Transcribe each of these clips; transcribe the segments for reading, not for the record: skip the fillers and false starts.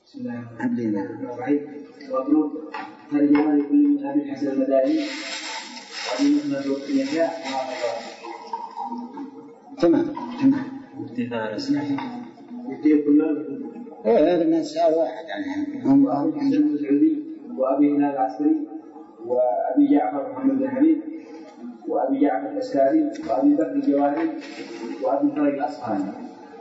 بسم الله الرحمن الرحيم. وأقول ترجمة لكل من أبي الحسن المدائي وأبي محمد واليحيى تمام. يديه كلهم. هذا الناس واحد يعني هم أبي الحسن المسعودي وأبي هلال العسكري وأبي جعفر محمد بن حبيب وأبي جعفر الأسكاري وأبي بكر الجواهري وأبي فريد الأصفهاني.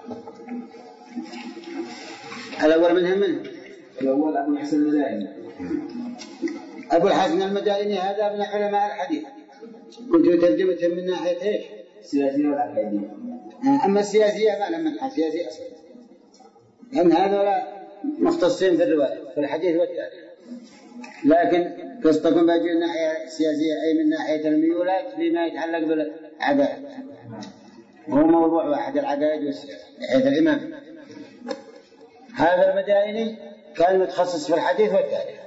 الأول منهم من؟ الأول أبو الحسن المدائني. أبو الحسن المدائني هذا من علماء الحديث. كنت ترجمته من ناحية إيش؟ السياسية والعقائدية. أما السياسية ما لهم من السياسية أصلا، لأن هذول مختصين في الرواية في الحديث والتاريخ. لكن قصتكم باجي من الناحية السياسية أي من ناحية الميولات فيما يتعلق بالعقائد. هو موضوع واحد، العقائد والسياسة ناحية الإمام. هذا المدائني كان متخصص في الحديث والتاريخ.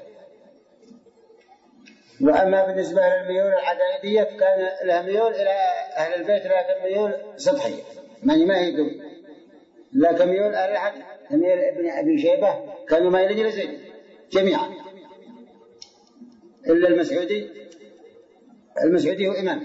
وأما بالنسبة للميول العقائدية فكان لها ميول إلى أهل البيت، لكن ميول سطحية ما هي قوي. لكن ميول أهل الحديث ميول ابن أبي شيبة كانوا مايلين إلى زيد جميعا إلا المسعودي هو إمام.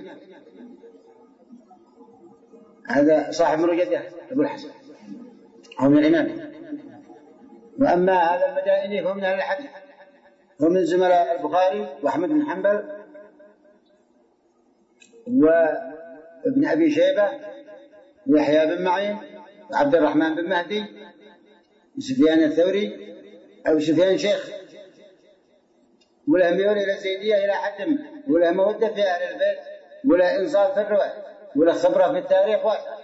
هذا صاحب مرجده أبو الحسن هو من الإمام. وأما هذا المدائني فهو من أهل الحديث، هو من زملاء البخاري وأحمد بن حنبل وابن أبي شيبة ويحيى بن معين وعبد الرحمن بن مهدي وسفيان الثوري أو سفيان شيخ. وله ميول إلى الزيدية إلى حد ما، وله مودة في أهل البيت، وله إنصاف في الرواية، وله خبرة في التاريخ واسعة.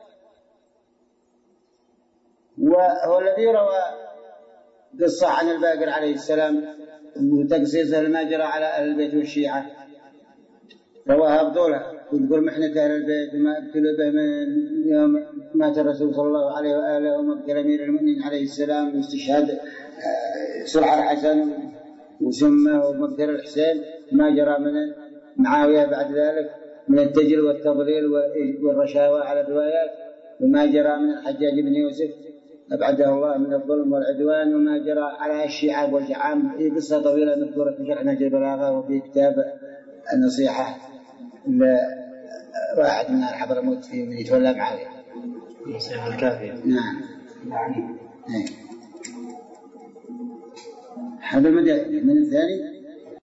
وهو الذي روى قصة عن الباقر عليه السلام وتقصيصه لما جرى على أهل البيت والشيعة، رواها بطولها ويذكر محنة أهل البيت وما ابتلوا به من يوم مات الرسول صلى الله عليه وآله ومقتل أمير المؤمنين عليه السلام واستشهاد صلح الحسن وسمه ومقتل الحسين، ما جرى من معاوية بعد ذلك من التجل والتضليل والرشاوى على الروايات، وما جرى من الحجاج بن يوسف أبعده الله من الظلم والعدوان، وما جرى على الشيعة والجعام. هي قصة طويلة مذكورة في شرح نهج البلاغة وفي كتاب النصيحة لواحد من الحضرموت في من يتولى معاوية النصيحة الكافية. نعم. هذا المدائن. من الثاني